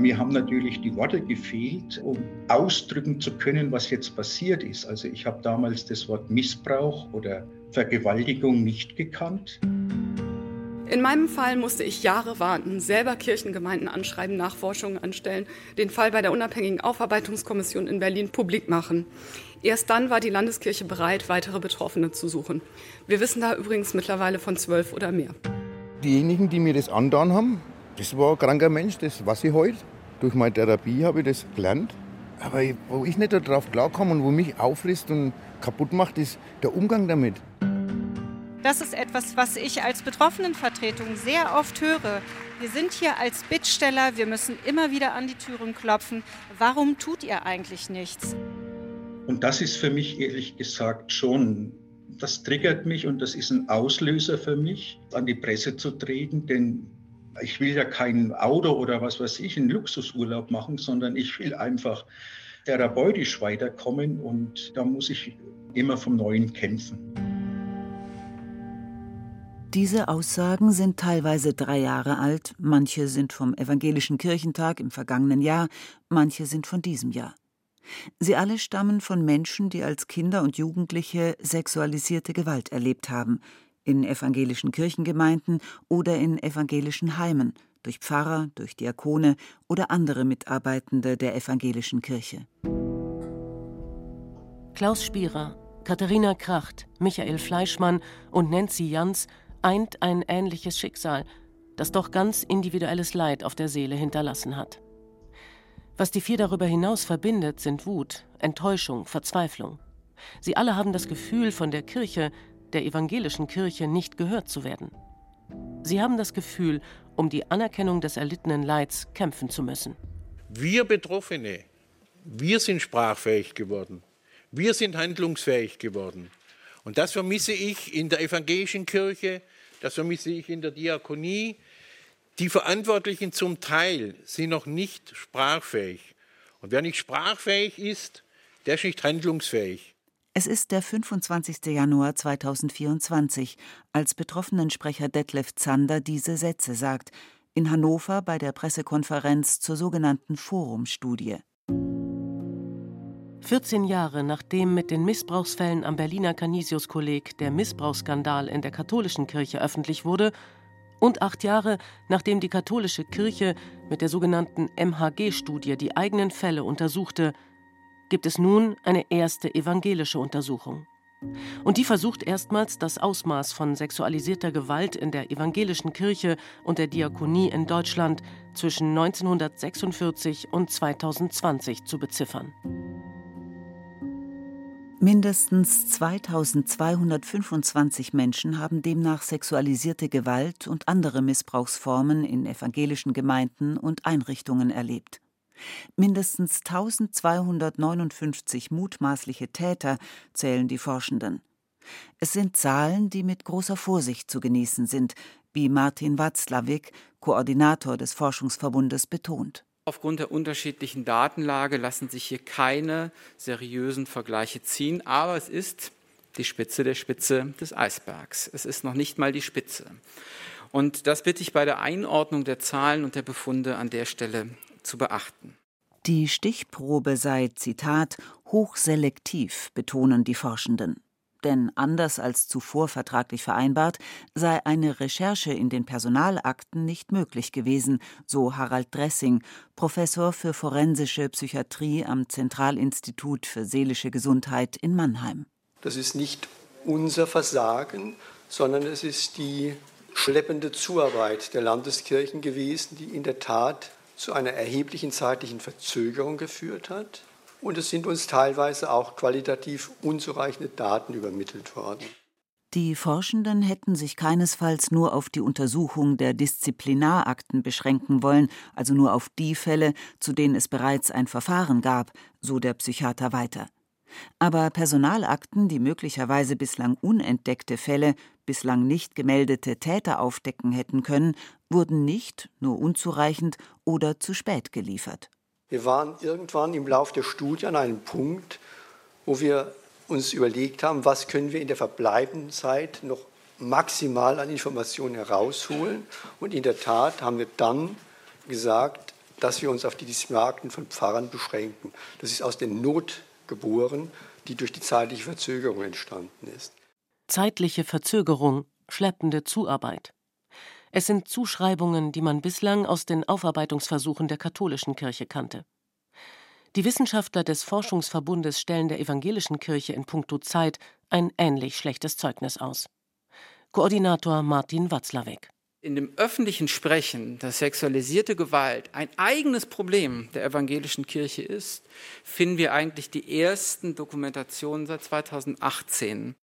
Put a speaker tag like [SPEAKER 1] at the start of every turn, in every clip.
[SPEAKER 1] Mir haben natürlich die Worte gefehlt, um ausdrücken zu können, was jetzt passiert ist. Also ich habe damals das Wort Missbrauch oder Vergewaltigung nicht gekannt.
[SPEAKER 2] In meinem Fall musste ich Jahre warten, selber Kirchengemeinden anschreiben, Nachforschungen anstellen, den Fall bei der unabhängigen Aufarbeitungskommission in Berlin publik machen. Erst dann war die Landeskirche bereit, weitere Betroffene zu suchen. Wir wissen da übrigens mittlerweile von 12 oder mehr.
[SPEAKER 3] Diejenigen, die mir das angetan haben, das war ein kranker Mensch, das weiß ich heute. Durch meine Therapie habe ich das gelernt. Aber wo ich nicht darauf klarkomme und wo mich aufrisst und kaputt macht, ist der Umgang damit.
[SPEAKER 4] Das ist etwas, was ich als Betroffenenvertretung sehr oft höre. Wir sind hier als Bittsteller, wir müssen immer wieder an die Türen klopfen. Warum tut ihr eigentlich nichts?
[SPEAKER 1] Und das ist für mich ehrlich gesagt schon, das triggert mich und das ist ein Auslöser für mich, an die Presse zu treten, denn ich will ja kein Auto oder was weiß ich, einen Luxusurlaub machen, sondern ich will einfach therapeutisch weiterkommen und da muss ich immer vom Neuen kämpfen.
[SPEAKER 5] Diese Aussagen sind teilweise 3 Jahre alt, manche sind vom Evangelischen Kirchentag im vergangenen Jahr, manche sind von diesem Jahr. Sie alle stammen von Menschen, die als Kinder und Jugendliche sexualisierte Gewalt erlebt haben, in evangelischen Kirchengemeinden oder in evangelischen Heimen, durch Pfarrer, durch Diakone oder andere Mitarbeitende der evangelischen Kirche.
[SPEAKER 6] Klaus Spierer, Katharina Kracht, Michael Fleischmann und Nancy Jans eint ein ähnliches Schicksal, das doch ganz individuelles Leid auf der Seele hinterlassen hat. Was die 4 darüber hinaus verbindet, sind Wut, Enttäuschung, Verzweiflung. Sie alle haben das Gefühl, von der Kirche, der evangelischen Kirche, nicht gehört zu werden. Sie haben das Gefühl, um die Anerkennung des erlittenen Leids kämpfen zu müssen.
[SPEAKER 7] Wir Betroffene, wir sind sprachfähig geworden. Wir sind handlungsfähig geworden. Und das vermisse ich in der evangelischen Kirche, das vermisse ich in der Diakonie. Die Verantwortlichen zum Teil sind noch nicht sprachfähig. Und wer nicht sprachfähig ist, der ist nicht handlungsfähig.
[SPEAKER 5] Es ist der 25. Januar 2024, als Betroffenensprecher Detlef Zander diese Sätze sagt, in Hannover bei der Pressekonferenz zur sogenannten Forum-Studie.
[SPEAKER 6] 14 Jahre nachdem mit den Missbrauchsfällen am Berliner Canisius-Kolleg der Missbrauchsskandal in der katholischen Kirche öffentlich wurde und 8 Jahre nachdem die katholische Kirche mit der sogenannten MHG-Studie die eigenen Fälle untersuchte, gibt es nun eine erste evangelische Untersuchung. Und die versucht erstmals, das Ausmaß von sexualisierter Gewalt in der evangelischen Kirche und der Diakonie in Deutschland zwischen 1946 und 2020 zu beziffern.
[SPEAKER 5] Mindestens 2225 Menschen haben demnach sexualisierte Gewalt und andere Missbrauchsformen in evangelischen Gemeinden und Einrichtungen erlebt. Mindestens 1259 mutmaßliche Täter zählen die Forschenden. Es sind Zahlen, die mit großer Vorsicht zu genießen sind, wie Martin Watzlawick, Koordinator des Forschungsverbundes, betont.
[SPEAKER 8] Aufgrund der unterschiedlichen Datenlage lassen sich hier keine seriösen Vergleiche ziehen, aber es ist die Spitze der Spitze des Eisbergs. Es ist noch nicht mal die Spitze. Und das bitte ich bei der Einordnung der Zahlen und der Befunde an der Stelle zu beachten.
[SPEAKER 5] Die Stichprobe sei, Zitat, hochselektiv, betonen die Forschenden. Denn anders als zuvor vertraglich vereinbart, sei eine Recherche in den Personalakten nicht möglich gewesen, so Harald Dressing, Professor für forensische Psychiatrie am Zentralinstitut für seelische Gesundheit in Mannheim.
[SPEAKER 9] Das ist nicht unser Versagen, sondern es ist die schleppende Zuarbeit der Landeskirchen gewesen, die in der Tat zu einer erheblichen zeitlichen Verzögerung geführt hat. Und es sind uns teilweise auch qualitativ unzureichende Daten übermittelt worden.
[SPEAKER 5] Die Forschenden hätten sich keinesfalls nur auf die Untersuchung der Disziplinarakten beschränken wollen, also nur auf die Fälle, zu denen es bereits ein Verfahren gab, so der Psychiater weiter. Aber Personalakten, die möglicherweise bislang unentdeckte Fälle, bislang nicht gemeldete Täter aufdecken hätten können, wurden nicht, nur unzureichend oder zu spät geliefert.
[SPEAKER 9] Wir waren irgendwann im Lauf der Studie an einem Punkt, wo wir uns überlegt haben, was können wir in der verbleibenden Zeit noch maximal an Informationen herausholen. Und in der Tat haben wir dann gesagt, dass wir uns auf die Dismarken von Pfarrern beschränken. Das ist aus der Not geboren, die durch die zeitliche Verzögerung entstanden ist.
[SPEAKER 6] Zeitliche Verzögerung, schleppende Zuarbeit. Es sind Zuschreibungen, die man bislang aus den Aufarbeitungsversuchen der katholischen Kirche kannte. Die Wissenschaftler des Forschungsverbundes stellen der evangelischen Kirche in puncto Zeit ein ähnlich schlechtes Zeugnis aus. Koordinator Martin Watzlawick.
[SPEAKER 8] In dem öffentlichen Sprechen, dass sexualisierte Gewalt ein eigenes Problem der evangelischen Kirche ist, finden wir eigentlich die ersten Dokumentationen seit 2018.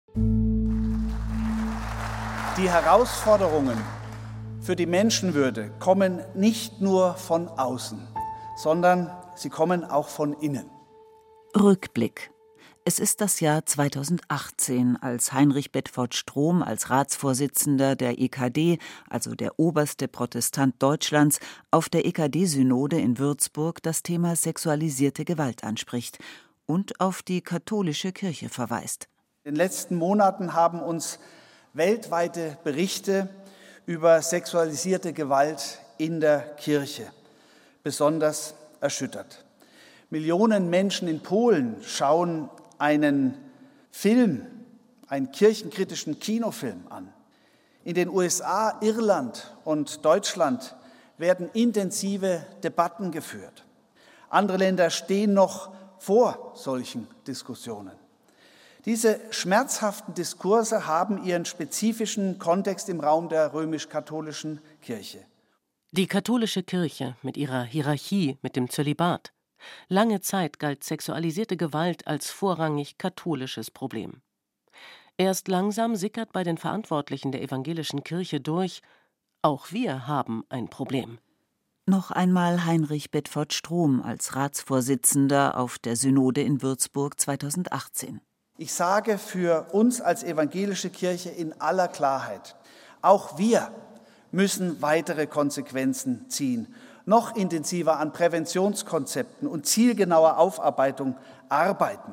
[SPEAKER 10] Die Herausforderungen für die Menschenwürde kommen nicht nur von außen, sondern sie kommen auch von innen.
[SPEAKER 5] Rückblick. Es ist das Jahr 2018, als Heinrich Bedford Strom als Ratsvorsitzender der EKD, also der oberste Protestant Deutschlands, auf der EKD-Synode in Würzburg das Thema sexualisierte Gewalt anspricht und auf die katholische Kirche verweist.
[SPEAKER 10] In den letzten Monaten haben uns weltweite Berichte über sexualisierte Gewalt in der Kirche besonders erschüttert. Millionen Menschen in Polen schauen einen Film, einen kirchenkritischen Kinofilm an. In den USA, Irland und Deutschland werden intensive Debatten geführt. Andere Länder stehen noch vor solchen Diskussionen. Diese schmerzhaften Diskurse haben ihren spezifischen Kontext im Raum der römisch-katholischen Kirche.
[SPEAKER 6] Die katholische Kirche mit ihrer Hierarchie, mit dem Zölibat. Lange Zeit galt sexualisierte Gewalt als vorrangig katholisches Problem. Erst langsam sickert bei den Verantwortlichen der evangelischen Kirche durch, auch wir haben ein Problem.
[SPEAKER 5] Noch einmal Heinrich Bedford Strom als Ratsvorsitzender auf der Synode in Würzburg 2018.
[SPEAKER 10] Ich sage für uns als evangelische Kirche in aller Klarheit, auch wir müssen weitere Konsequenzen ziehen, noch intensiver an Präventionskonzepten und zielgenauer Aufarbeitung arbeiten.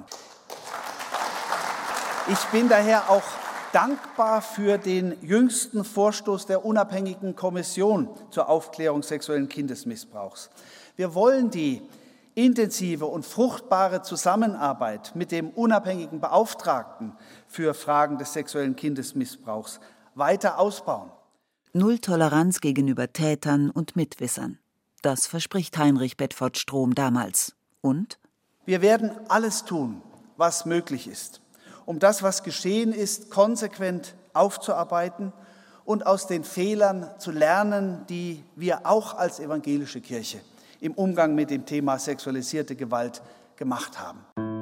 [SPEAKER 10] Ich bin daher auch dankbar für den jüngsten Vorstoß der unabhängigen Kommission zur Aufklärung sexuellen Kindesmissbrauchs. Wir wollen die intensive und fruchtbare Zusammenarbeit mit dem unabhängigen Beauftragten für Fragen des sexuellen Kindesmissbrauchs weiter ausbauen.
[SPEAKER 5] Null Toleranz gegenüber Tätern und Mitwissern. Das verspricht Heinrich Bedford Strom damals. Und?
[SPEAKER 10] Wir werden alles tun, was möglich ist, um das, was geschehen ist, konsequent aufzuarbeiten und aus den Fehlern zu lernen, die wir auch als evangelische Kirche im Umgang mit dem Thema sexualisierte Gewalt gemacht haben.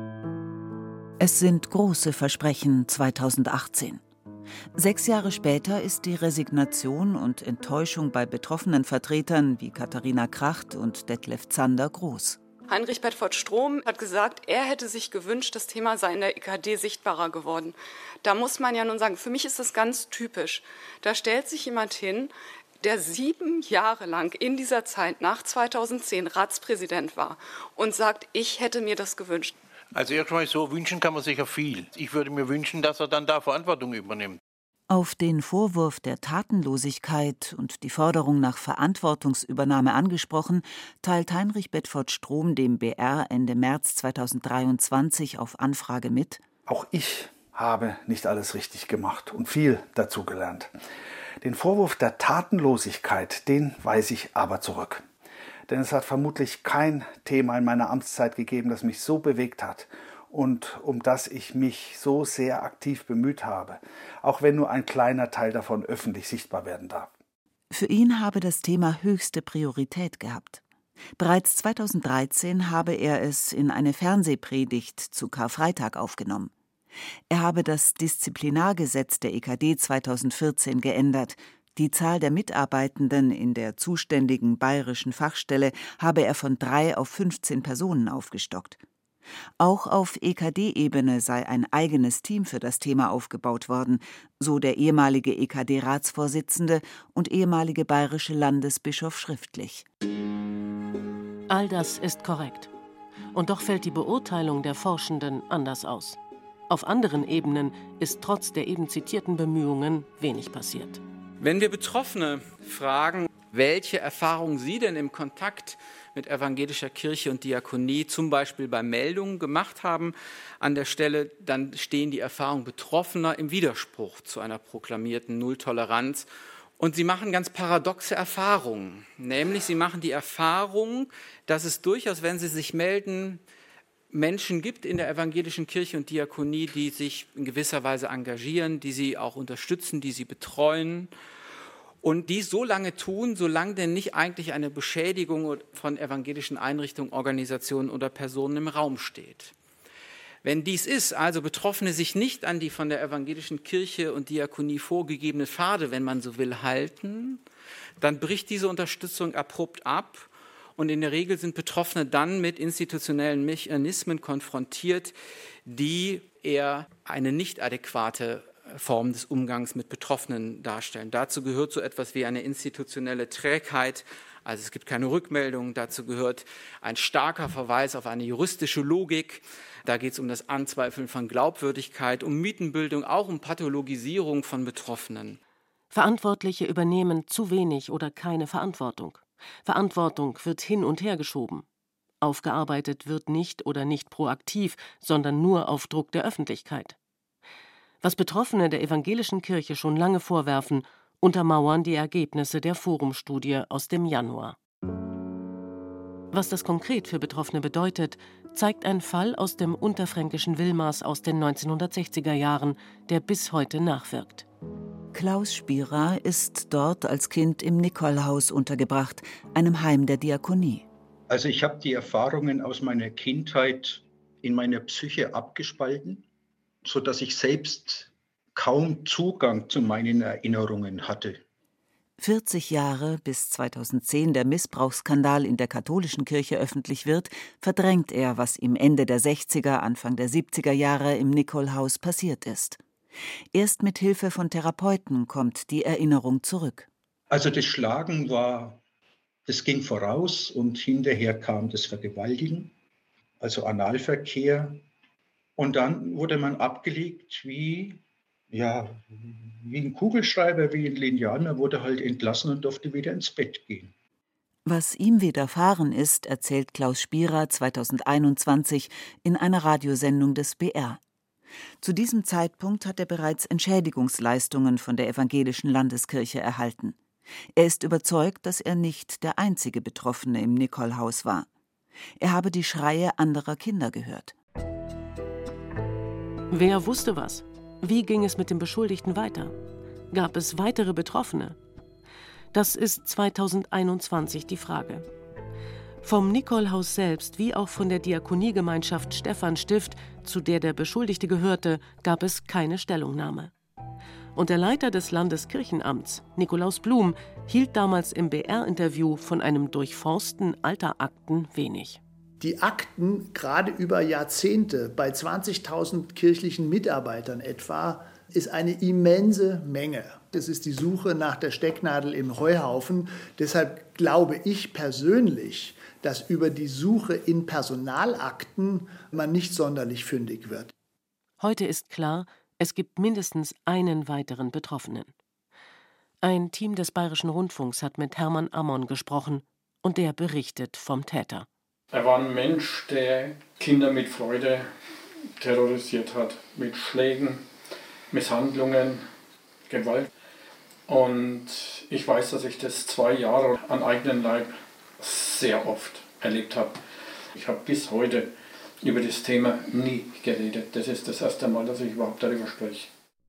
[SPEAKER 5] Es sind große Versprechen 2018. 6 Jahre später ist die Resignation und Enttäuschung bei betroffenen Vertretern wie Katharina Kracht und Detlef Zander groß.
[SPEAKER 2] Heinrich Bedford Strom hat gesagt, er hätte sich gewünscht, das Thema sei in der EKD sichtbarer geworden. Da muss man ja nun sagen, für mich ist das ganz typisch. Da stellt sich jemand hin, der 7 Jahre lang in dieser Zeit nach 2010 Ratspräsident war und sagt, ich hätte mir das gewünscht.
[SPEAKER 7] Also erstmal so, wünschen kann man sich ja viel. Ich würde mir wünschen, dass er dann da Verantwortung übernimmt.
[SPEAKER 5] Auf den Vorwurf der Tatenlosigkeit und die Forderung nach Verantwortungsübernahme angesprochen, teilt Heinrich Bedford Strom dem BR Ende März 2023 auf Anfrage mit:
[SPEAKER 10] Auch ich habe nicht alles richtig gemacht und viel dazugelernt. Den Vorwurf der Tatenlosigkeit, den weise ich aber zurück. Denn es hat vermutlich kein Thema in meiner Amtszeit gegeben, das mich so bewegt hat und um das ich mich so sehr aktiv bemüht habe, auch wenn nur ein kleiner Teil davon öffentlich sichtbar werden darf.
[SPEAKER 5] Für ihn habe das Thema höchste Priorität gehabt. Bereits 2013 habe er es in eine Fernsehpredigt zu Karfreitag aufgenommen. Er habe das Disziplinargesetz der EKD 2014 geändert. Die Zahl der Mitarbeitenden in der zuständigen bayerischen Fachstelle habe er von 3 auf 15 Personen aufgestockt. Auch auf EKD-Ebene sei ein eigenes Team für das Thema aufgebaut worden, so der ehemalige EKD-Ratsvorsitzende und ehemalige bayerische Landesbischof schriftlich.
[SPEAKER 6] All das ist korrekt. Und doch fällt die Beurteilung der Forschenden anders aus. Auf anderen Ebenen ist trotz der eben zitierten Bemühungen wenig passiert.
[SPEAKER 8] Wenn wir Betroffene fragen, welche Erfahrungen sie denn im Kontakt mit evangelischer Kirche und Diakonie zum Beispiel bei Meldungen gemacht haben. An der Stelle dann stehen die Erfahrungen Betroffener im Widerspruch zu einer proklamierten Nulltoleranz. Und sie machen ganz paradoxe Erfahrungen. Nämlich sie machen die Erfahrung, dass es durchaus, wenn sie sich melden, Menschen gibt in der evangelischen Kirche und Diakonie, die sich in gewisser Weise engagieren, die sie auch unterstützen, die sie betreuen. Und dies so lange tun, solange denn nicht eigentlich eine Beschädigung von evangelischen Einrichtungen, Organisationen oder Personen im Raum steht. Wenn dies ist, also Betroffene sich nicht an die von der evangelischen Kirche und Diakonie vorgegebene Pfade, wenn man so will, halten, dann bricht diese Unterstützung abrupt ab und in der Regel sind Betroffene dann mit institutionellen Mechanismen konfrontiert, die eher eine nicht adäquate Form des Umgangs mit Betroffenen darstellen. Dazu gehört so etwas wie eine institutionelle Trägheit, also es gibt keine Rückmeldung. Dazu gehört ein starker Verweis auf eine juristische Logik. Da geht es um das Anzweifeln von Glaubwürdigkeit, um Mythenbildung, auch um Pathologisierung von Betroffenen.
[SPEAKER 6] Verantwortliche übernehmen zu wenig oder keine Verantwortung. Verantwortung wird hin und her geschoben. Aufgearbeitet wird nicht oder nicht proaktiv, sondern nur auf Druck der Öffentlichkeit. Was Betroffene der evangelischen Kirche schon lange vorwerfen, untermauern die Ergebnisse der Forumstudie aus dem Januar. Was das konkret für Betroffene bedeutet, zeigt ein Fall aus dem unterfränkischen Wilmars aus den 1960er Jahren, der bis heute nachwirkt.
[SPEAKER 5] Klaus Spierer ist dort als Kind im Nikolhaus untergebracht, einem Heim der Diakonie.
[SPEAKER 1] Also ich habe die Erfahrungen aus meiner Kindheit in meiner Psyche abgespalten, sodass ich selbst kaum Zugang zu meinen Erinnerungen hatte.
[SPEAKER 5] 40 Jahre bis 2010 der Missbrauchsskandal in der katholischen Kirche öffentlich wird, verdrängt er, was ihm Ende der 60er, Anfang der 70er Jahre im Nikolhaus passiert ist. Erst mit Hilfe von Therapeuten kommt die Erinnerung zurück.
[SPEAKER 1] Also das Schlagen das ging voraus und hinterher kam das Vergewaltigen, also Analverkehr. Und dann wurde man abgelegt wie ein Kugelschreiber, wie ein Lineal. Man wurde halt entlassen und durfte wieder ins Bett gehen.
[SPEAKER 5] Was ihm widerfahren ist, erzählt Klaus Spierer 2021 in einer Radiosendung des BR. Zu diesem Zeitpunkt hat er bereits Entschädigungsleistungen von der evangelischen Landeskirche erhalten. Er ist überzeugt, dass er nicht der einzige Betroffene im Nikolhaus war. Er habe die Schreie anderer Kinder gehört.
[SPEAKER 6] Wer wusste was? Wie ging es mit dem Beschuldigten weiter? Gab es weitere Betroffene? Das ist 2021 die Frage. Vom Nikolhaus selbst wie auch von der Diakoniegemeinschaft Stephanstift, zu der der Beschuldigte gehörte, gab es keine Stellungnahme. Und der Leiter des Landeskirchenamts, Nikolaus Blum, hielt damals im BR-Interview von einem Durchforsten alter Akten wenig.
[SPEAKER 11] Die Akten, gerade über Jahrzehnte, bei 20.000 kirchlichen Mitarbeitern etwa, ist eine immense Menge. Das ist die Suche nach der Stecknadel im Heuhaufen. Deshalb glaube ich persönlich, dass über die Suche in Personalakten man nicht sonderlich fündig wird.
[SPEAKER 6] Heute ist klar, es gibt mindestens einen weiteren Betroffenen. Ein Team des Bayerischen Rundfunks hat mit Hermann Ammon gesprochen und der berichtet vom Täter.
[SPEAKER 12] Er war ein Mensch, der Kinder mit Freude terrorisiert hat, mit Schlägen, Misshandlungen, Gewalt. Und ich weiß, dass ich das 2 Jahre an eigenem Leib sehr oft erlebt habe. Ich habe bis heute über das Thema nie geredet. Das ist das erste Mal, dass ich überhaupt darüber spreche.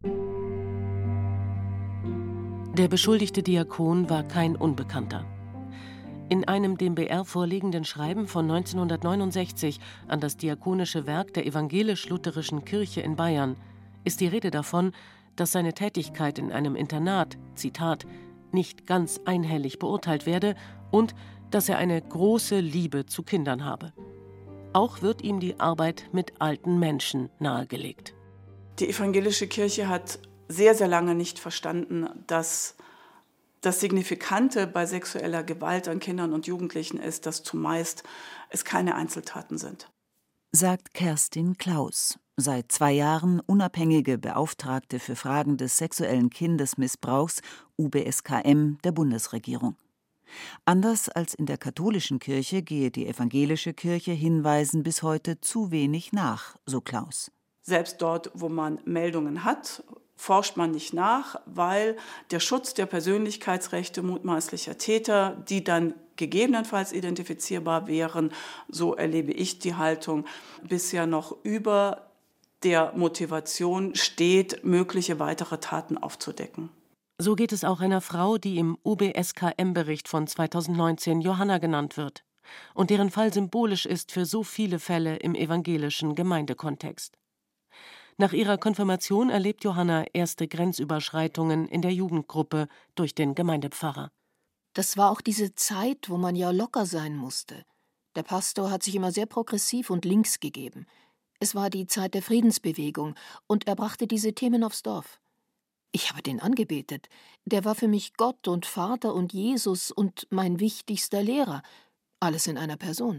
[SPEAKER 6] Der beschuldigte Diakon war kein Unbekannter. In einem dem BR vorliegenden Schreiben von 1969 an das diakonische Werk der evangelisch-lutherischen Kirche in Bayern ist die Rede davon, dass seine Tätigkeit in einem Internat, Zitat, nicht ganz einhellig beurteilt werde und dass er eine große Liebe zu Kindern habe. Auch wird ihm die Arbeit mit alten Menschen nahegelegt.
[SPEAKER 13] Die evangelische Kirche hat sehr, sehr lange nicht verstanden, dass das Signifikante bei sexueller Gewalt an Kindern und Jugendlichen ist, dass zumeist es keine Einzeltaten sind.
[SPEAKER 5] Sagt Kerstin Klaus, seit 2 Jahren unabhängige Beauftragte für Fragen des sexuellen Kindesmissbrauchs, UBSKM, der Bundesregierung. Anders als in der katholischen Kirche gehe die evangelische Kirche Hinweisen bis heute zu wenig nach, so Klaus.
[SPEAKER 13] Selbst dort, wo man Meldungen hat, forscht man nicht nach, weil der Schutz der Persönlichkeitsrechte mutmaßlicher Täter, die dann gegebenenfalls identifizierbar wären, so erlebe ich die Haltung, bisher noch über der Motivation steht, mögliche weitere Taten aufzudecken.
[SPEAKER 6] So geht es auch einer Frau, die im UBSKM-Bericht von 2019 Johanna genannt wird und deren Fall symbolisch ist für so viele Fälle im evangelischen Gemeindekontext. Nach ihrer Konfirmation erlebt Johanna erste Grenzüberschreitungen in der Jugendgruppe durch den Gemeindepfarrer.
[SPEAKER 14] Das war auch diese Zeit, wo man ja locker sein musste. Der Pastor hat sich immer sehr progressiv und links gegeben. Es war die Zeit der Friedensbewegung und er brachte diese Themen aufs Dorf. Ich habe den angebetet. Der war für mich Gott und Vater und Jesus und mein wichtigster Lehrer. Alles in einer Person.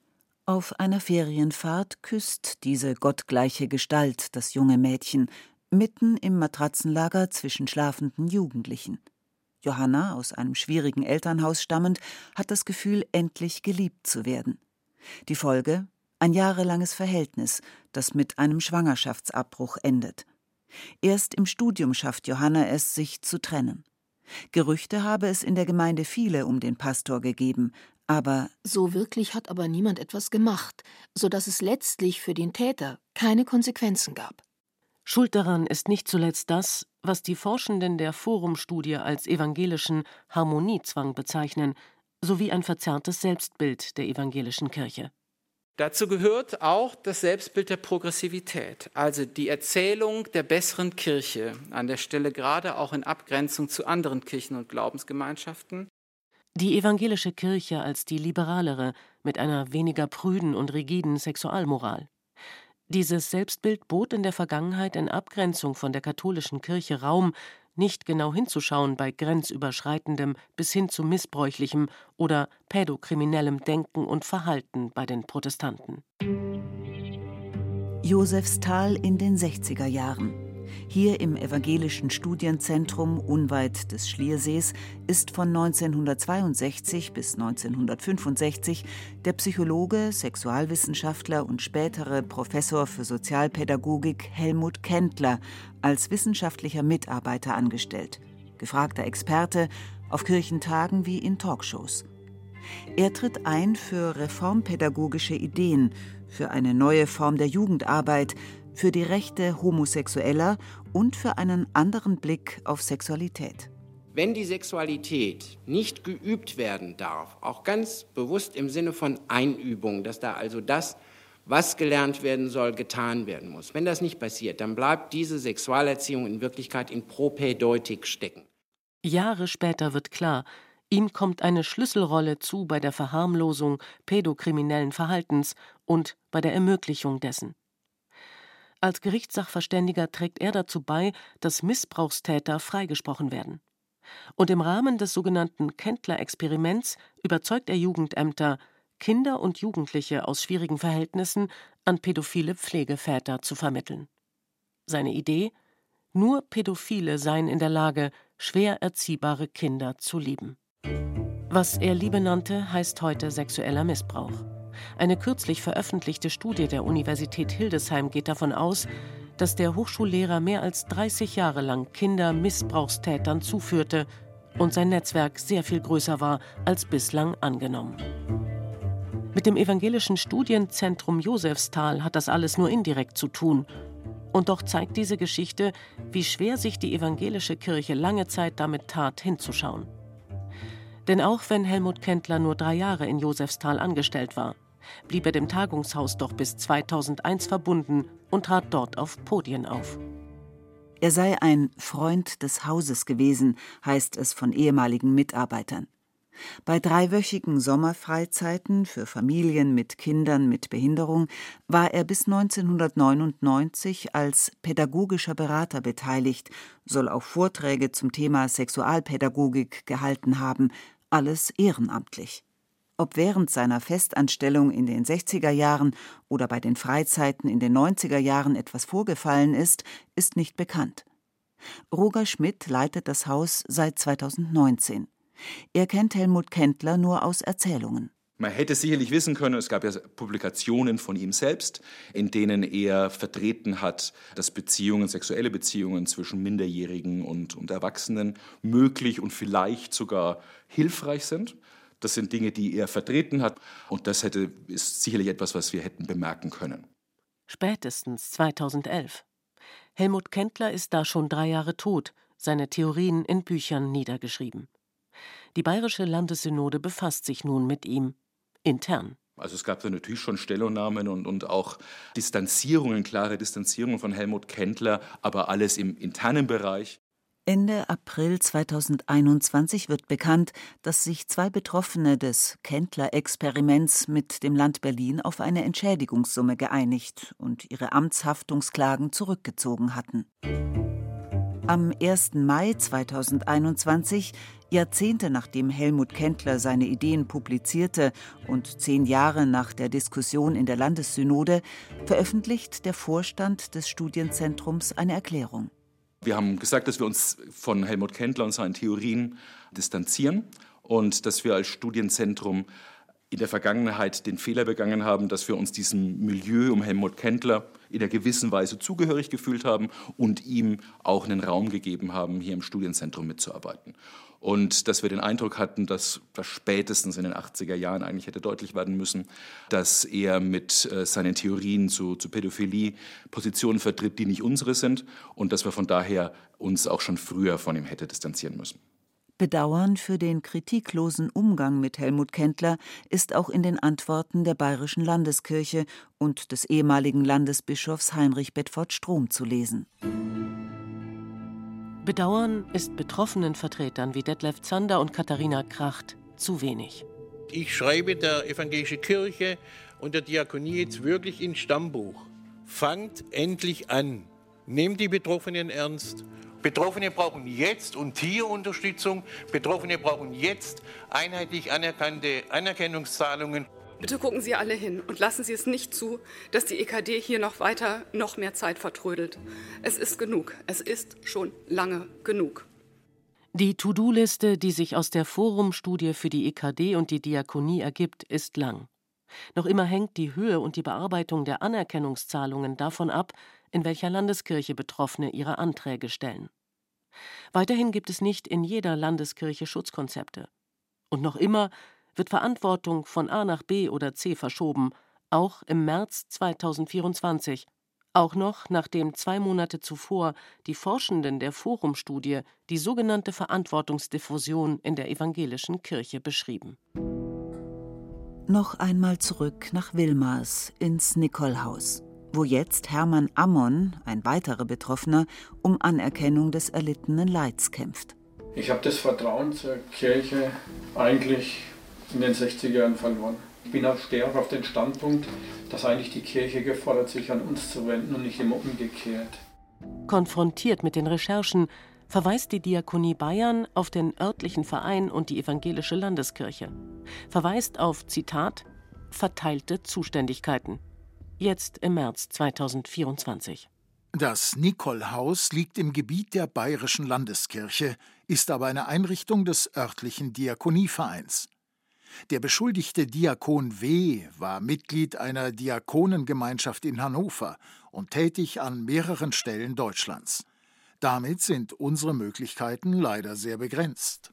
[SPEAKER 5] Auf einer Ferienfahrt küsst diese gottgleiche Gestalt das junge Mädchen, mitten im Matratzenlager zwischen schlafenden Jugendlichen. Johanna, aus einem schwierigen Elternhaus stammend, hat das Gefühl, endlich geliebt zu werden. Die Folge? Ein jahrelanges Verhältnis, das mit einem Schwangerschaftsabbruch endet. Erst im Studium schafft Johanna es, sich zu trennen. Gerüchte habe es in der Gemeinde viele um den Pastor gegeben, aber
[SPEAKER 14] so wirklich hat aber niemand etwas gemacht, sodass es letztlich für den Täter keine Konsequenzen gab.
[SPEAKER 6] Schuld daran ist nicht zuletzt das, was die Forschenden der Forum-Studie als evangelischen Harmoniezwang bezeichnen, sowie ein verzerrtes Selbstbild der evangelischen Kirche.
[SPEAKER 8] Dazu gehört auch das Selbstbild der Progressivität, also die Erzählung der besseren Kirche, an der Stelle gerade auch in Abgrenzung zu anderen Kirchen und Glaubensgemeinschaften.
[SPEAKER 6] Die evangelische Kirche als die liberalere, mit einer weniger prüden und rigiden Sexualmoral. Dieses Selbstbild bot in der Vergangenheit in Abgrenzung von der katholischen Kirche Raum, nicht genau hinzuschauen bei grenzüberschreitendem bis hin zu missbräuchlichem oder pädokriminellem Denken und Verhalten bei den Protestanten.
[SPEAKER 5] Josefsthal in den 60er Jahren. Hier im evangelischen Studienzentrum unweit des Schliersees ist von 1962 bis 1965 der Psychologe, Sexualwissenschaftler und spätere Professor für Sozialpädagogik Helmut Kendler als wissenschaftlicher Mitarbeiter angestellt, gefragter Experte auf Kirchentagen wie in Talkshows. Er tritt ein für reformpädagogische Ideen, für eine neue Form der Jugendarbeit, für die Rechte Homosexueller und für einen anderen Blick auf Sexualität.
[SPEAKER 15] Wenn die Sexualität nicht geübt werden darf, auch ganz bewusst im Sinne von Einübung, dass da also das, was gelernt werden soll, getan werden muss. Wenn das nicht passiert, dann bleibt diese Sexualerziehung in Wirklichkeit in Propädeutik stecken.
[SPEAKER 6] Jahre später wird klar, ihm kommt eine Schlüsselrolle zu bei der Verharmlosung pädokriminellen Verhaltens und bei der Ermöglichung dessen. Als Gerichtssachverständiger trägt er dazu bei, dass Missbrauchstäter freigesprochen werden. Und im Rahmen des sogenannten Kendler-Experiments überzeugt er Jugendämter, Kinder und Jugendliche aus schwierigen Verhältnissen an pädophile Pflegeväter zu vermitteln. Seine Idee? Nur Pädophile seien in der Lage, schwer erziehbare Kinder zu lieben. Was er Liebe nannte, heißt heute sexueller Missbrauch. Eine kürzlich veröffentlichte Studie der Universität Hildesheim geht davon aus, dass der Hochschullehrer mehr als 30 Jahre lang Kinder Missbrauchstätern zuführte und sein Netzwerk sehr viel größer war als bislang angenommen. Mit dem evangelischen Studienzentrum Josefsthal hat das alles nur indirekt zu tun. Und doch zeigt diese Geschichte, wie schwer sich die evangelische Kirche lange Zeit damit tat, hinzuschauen. Denn auch wenn Helmut Kendler nur 3 Jahre in Josefsthal angestellt war, blieb er dem Tagungshaus doch bis 2001 verbunden und trat dort auf Podien auf.
[SPEAKER 5] Er sei ein Freund des Hauses gewesen, heißt es von ehemaligen Mitarbeitern. Bei 3-wöchigen Sommerfreizeiten für Familien mit Kindern mit Behinderung war er bis 1999 als pädagogischer Berater beteiligt, soll auch Vorträge zum Thema Sexualpädagogik gehalten haben, alles ehrenamtlich. Ob während seiner Festanstellung in den 60er Jahren oder bei den Freizeiten in den 90er Jahren etwas vorgefallen ist, ist nicht bekannt. Roger Schmidt leitet das Haus seit 2019. Er kennt Helmut Kendler nur aus Erzählungen.
[SPEAKER 16] Man hätte sicherlich wissen können, es gab ja Publikationen von ihm selbst, in denen er vertreten hat, dass sexuelle Beziehungen zwischen Minderjährigen und Erwachsenen möglich und vielleicht sogar hilfreich sind. Das sind Dinge, die er vertreten hat, und das ist sicherlich etwas, was wir hätten bemerken können.
[SPEAKER 6] Spätestens 2011. Helmut Kendler ist da schon 3 Jahre tot, seine Theorien in Büchern niedergeschrieben. Die Bayerische Landessynode befasst sich nun mit ihm, intern.
[SPEAKER 16] Also es gab da natürlich schon Stellungnahmen und auch Distanzierungen, klare Distanzierungen von Helmut Kendler, aber alles im internen Bereich.
[SPEAKER 5] Ende April 2021 wird bekannt, dass sich 2 Betroffene des Kendler-Experiments mit dem Land Berlin auf eine Entschädigungssumme geeinigt und ihre Amtshaftungsklagen zurückgezogen hatten. Am 1. Mai 2021, Jahrzehnte nachdem Helmut Kendler seine Ideen publizierte und 10 Jahre nach der Diskussion in der Landessynode, veröffentlicht der Vorstand des Studienzentrums eine Erklärung.
[SPEAKER 16] Wir haben gesagt, dass wir uns von Helmut Kendler und seinen Theorien distanzieren und dass wir als Studienzentrum in der Vergangenheit den Fehler begangen haben, dass wir uns diesem Milieu um Helmut Kendler in einer gewissen Weise zugehörig gefühlt haben und ihm auch einen Raum gegeben haben, hier im Studienzentrum mitzuarbeiten. Und dass wir den Eindruck hatten, dass das spätestens in den 80er Jahren eigentlich hätte deutlich werden müssen, dass er mit seinen Theorien zu Pädophilie Positionen vertritt, die nicht unsere sind, und dass wir von daher uns auch schon früher von ihm hätte distanzieren müssen.
[SPEAKER 5] Bedauern für den kritiklosen Umgang mit Helmut Kendler ist auch in den Antworten der Bayerischen Landeskirche und des ehemaligen Landesbischofs Heinrich Bedford-Strom zu lesen.
[SPEAKER 6] Bedauern ist betroffenen Vertretern wie Detlef Zander und Katharina Kracht zu wenig.
[SPEAKER 7] Ich schreibe der evangelischen Kirche und der Diakonie jetzt wirklich ins Stammbuch. Fangt endlich an. Nehmt die Betroffenen ernst. Betroffene brauchen jetzt und hier Unterstützung. Betroffene brauchen jetzt einheitlich anerkannte Anerkennungszahlungen.
[SPEAKER 2] Bitte gucken Sie alle hin und lassen Sie es nicht zu, dass die EKD hier noch mehr Zeit vertrödelt. Es ist genug. Es ist schon lange genug.
[SPEAKER 6] Die To-Do-Liste, die sich aus der Forum-Studie für die EKD und die Diakonie ergibt, ist lang. Noch immer hängt die Höhe und die Bearbeitung der Anerkennungszahlungen davon ab, in welcher Landeskirche Betroffene ihre Anträge stellen. Weiterhin gibt es nicht in jeder Landeskirche Schutzkonzepte. Und noch immer wird Verantwortung von A nach B oder C verschoben, auch im März 2024, auch noch nachdem 2 Monate zuvor die Forschenden der Forum-Studie die sogenannte Verantwortungsdiffusion in der evangelischen Kirche beschrieben.
[SPEAKER 5] Noch einmal zurück nach Wilmars ins Nikolhaus, wo jetzt Hermann Ammon, ein weiterer Betroffener, um Anerkennung des erlittenen Leids kämpft.
[SPEAKER 12] Ich habe das Vertrauen zur Kirche eigentlich in den 60er Jahren verloren. Ich bin auch stärker auf den Standpunkt, dass eigentlich die Kirche gefordert, sich an uns zu wenden und nicht immer umgekehrt.
[SPEAKER 6] Konfrontiert mit den Recherchen verweist die Diakonie Bayern auf den örtlichen Verein und die evangelische Landeskirche. Verweist auf, Zitat, verteilte Zuständigkeiten. Jetzt im März 2024.
[SPEAKER 17] Das Nikolhaus liegt im Gebiet der Bayerischen Landeskirche, ist aber eine Einrichtung des örtlichen Diakonievereins. Der beschuldigte Diakon W. war Mitglied einer Diakonengemeinschaft in Hannover und tätig an mehreren Stellen Deutschlands. Damit sind unsere Möglichkeiten leider sehr begrenzt.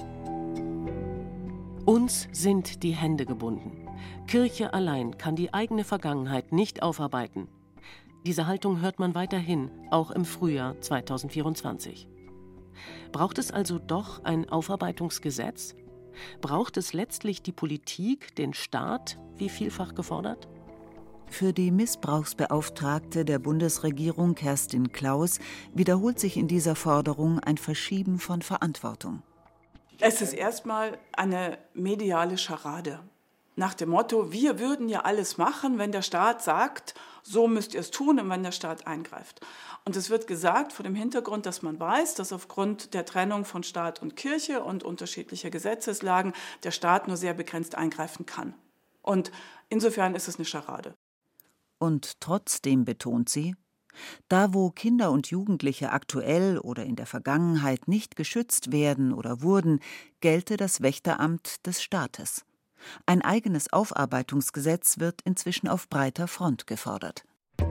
[SPEAKER 6] Uns sind die Hände gebunden. Kirche allein kann die eigene Vergangenheit nicht aufarbeiten. Diese Haltung hört man weiterhin, auch im Frühjahr 2024. Braucht es also doch ein Aufarbeitungsgesetz? Braucht es letztlich die Politik, den Staat, wie vielfach gefordert?
[SPEAKER 5] Für die Missbrauchsbeauftragte der Bundesregierung Kerstin Klaus wiederholt sich in dieser Forderung ein Verschieben von Verantwortung.
[SPEAKER 13] Es ist erstmal eine mediale Scharade. Nach dem Motto, wir würden ja alles machen, wenn der Staat sagt, so müsst ihr es tun und wenn der Staat eingreift. Und es wird gesagt vor dem Hintergrund, dass man weiß, dass aufgrund der Trennung von Staat und Kirche und unterschiedlicher Gesetzeslagen der Staat nur sehr begrenzt eingreifen kann. Und insofern ist es eine Scharade.
[SPEAKER 5] Und trotzdem betont sie, Da, wo Kinder und Jugendliche aktuell oder in der Vergangenheit nicht geschützt werden oder wurden, gelte das Wächteramt des Staates. Ein eigenes Aufarbeitungsgesetz wird inzwischen auf breiter Front gefordert.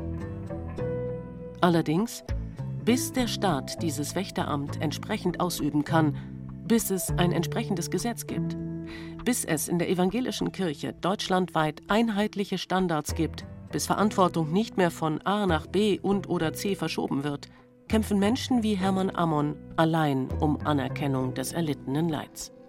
[SPEAKER 6] Allerdings, bis der Staat dieses Wächteramt entsprechend ausüben kann, bis es ein entsprechendes Gesetz gibt, bis es in der evangelischen Kirche deutschlandweit einheitliche Standards gibt, bis Verantwortung nicht mehr von A nach B und/oder C verschoben wird, kämpfen Menschen wie Hermann Ammon allein um Anerkennung des erlittenen Leids.